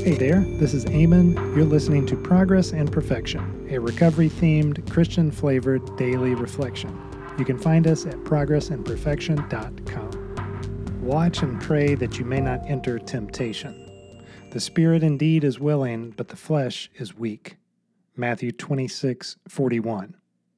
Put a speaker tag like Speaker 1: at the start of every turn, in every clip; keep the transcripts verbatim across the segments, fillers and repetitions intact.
Speaker 1: Hey there, this is Eamon. You're listening to Progress and Perfection, a recovery-themed, Christian-flavored daily reflection. You can find us at progress and perfection dot com. Watch and pray that you may not enter temptation. The spirit indeed is willing, but the flesh is weak. Matthew twenty-six forty-one.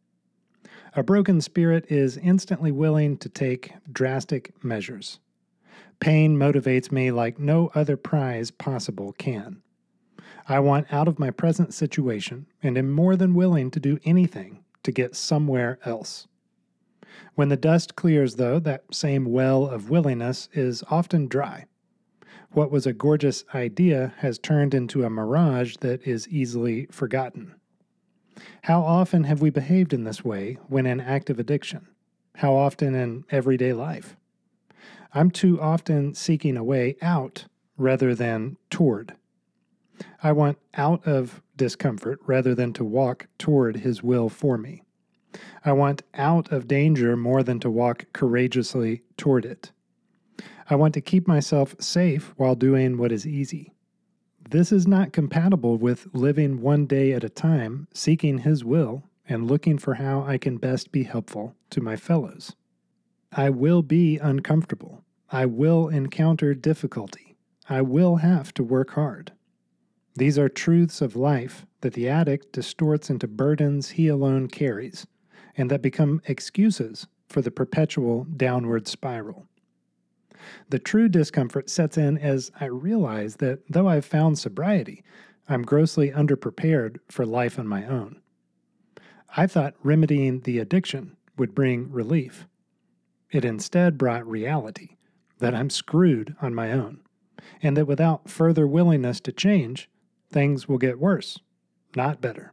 Speaker 1: A broken spirit is instantly willing to take drastic measures. Pain motivates me like no other prize possible can. I want out of my present situation and am more than willing to do anything to get somewhere else. When the dust clears, though, that same well of willingness is often dry. What was a gorgeous idea has turned into a mirage that is easily forgotten. How often have we behaved in this way when in active addiction? How often in everyday life? I'm too often seeking a way out rather than toward. I want out of discomfort rather than to walk toward His will for me. I want out of danger more than to walk courageously toward it. I want to keep myself safe while doing what is easy. This is not compatible with living one day at a time, seeking His will, and looking for how I can best be helpful to my fellows. I will be uncomfortable. I will encounter difficulty. I will have to work hard. These are truths of life that the addict distorts into burdens he alone carries, and that become excuses for the perpetual downward spiral. The true discomfort sets in as I realize that though I've found sobriety, I'm grossly underprepared for life on my own. I thought remedying the addiction would bring relief. It instead brought reality, that I'm screwed on my own, and that without further willingness to change, things will get worse, not better.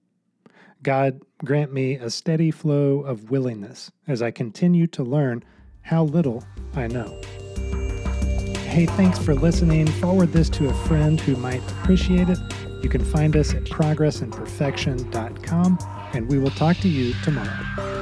Speaker 1: God, grant me a steady flow of willingness as I continue to learn how little I know. Hey, thanks for listening. Forward this to a friend who might appreciate it. You can find us at progress and perfection dot com, and we will talk to you tomorrow.